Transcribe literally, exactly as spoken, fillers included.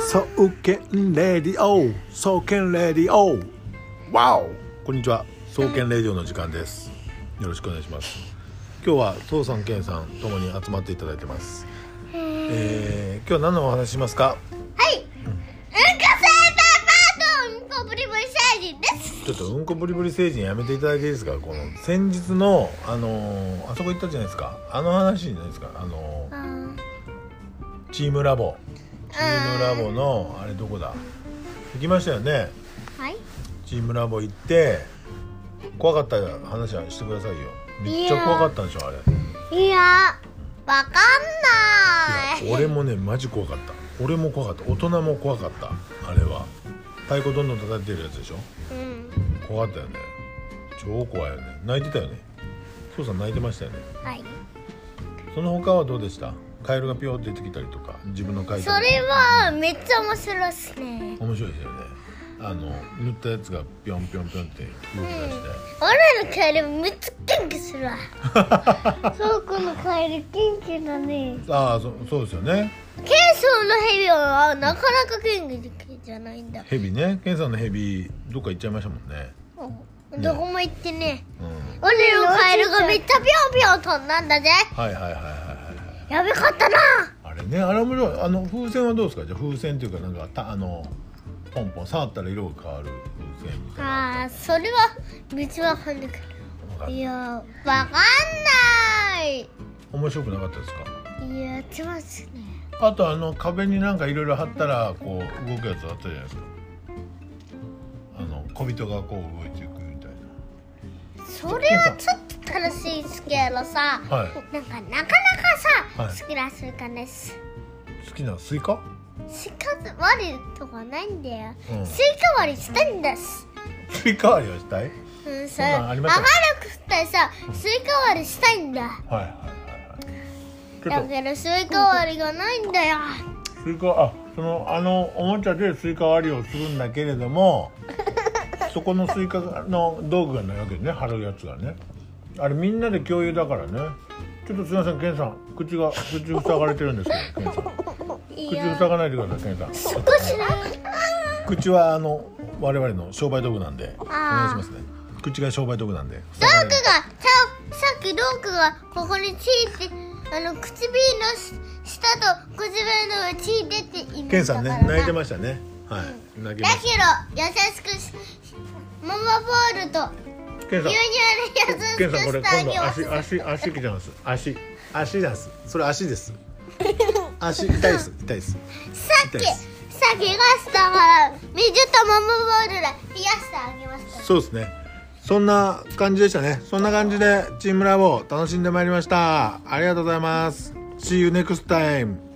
総研レディオ総研レディオワオ。こんにちは、総研レディオの時間です。よろしくお願いします。今日は父さんケンさんともに集まっていただいてます。えー、今日は何のお話ししますか？ はい、うん、うんこ星パパとうんこブリブリ星人です。 ちょっとうんこブリブリ星人やめていただいていいですか？この先日のあのー、あそこ行ったじゃないですか、あの話じゃないですか、あのー、チームラボチームラボのあれどこだ行きましたよね。 はい、 チームラボ行って怖かった話はしてくださいよ。めっちゃ怖かったんでしょあれ。 いやわかんない。 いや俺もねマジ怖かった。俺も怖かった、大人も怖かった。あれは太鼓どんどん叩いてるやつでしょ、うん、怖かったよね。超怖いよね。泣いてたよね。父さん泣いてましたよね。 はい。 その他はどうでした？カエルがピョーって出てきたりとか、自分の書いたそれはめっちゃ面白いですね。 面白いですよね。あの塗ったやつがピョンピョンピョンって動き出して、うん、 俺のカエルめっちゃ元気するわ。そうこのカエル元気だね。 ああ そ, そうですよね。 ケンソンのヘビはなかなか元気じゃないんだ。 ヘビね、ケンさんのヘビどっか行っちゃいましたもんね。 うん、どこも行ってね、うん、俺のカエルがめっちゃピョンピョン飛んだんだぜ。 はいはいはいはいはい。 やべかったなあれね。あれ面白い。あの風船はどうですか？じゃあ風船っていうかなんかたあのポンポン触ったら色が変わる風船みたいな。 ああ、それは別はかんないけど。いやわかんない。 面白くなかったですか？ いややってますね。 あとあの壁になんかいろいろ貼ったらこう動くやつあったじゃないですか。あの小人がこう動いていくみたいな。 それはちょっと楽しいですけどさ、はい、なんかなかなかさ、はい、好きなスイカです。 好きなスイカ？ スイカ割りとかないんだよ、うん、スイカ割りしたいんです。 スイカ割りをしたい？ うん、さ、明るくてさ、スイカ割りしたいんだ。はいはいはいはい。だけどスイカ割りがないんだよ。 スイカ、あ、そのあのおもちゃでスイカ割りをするんだけれどもそこのスイカの道具がないわけね、貼るやつがね。あれみんなで共有だからね。ちょっとすみません、ケンさん、口が口塞がれてるんですけど、ケンさん口塞がないでください、ケンさん。 少しだ口はあの我々の商売道具なんでお願いしますね。口が商売道具なんで。 ロークがさ、さっきロークがここについて、あの唇の下と唇の上ついてって言いましたから。 ケンさんね泣いてましたね。はい、うん、泣きました。 だけど優しくママボールとケンさん、 牛乳で優しくケンさんこれしてあげ今度ます。 足足足きちゃいます。足足です。それ足です。足痛いです。痛いです。 さっきさっきがしたから水とママボールで冷やしてあげました。 そうですね。そんな感じでしたね。そんな感じでチームラボ楽しんでまいりました。ありがとうございます。See you next time.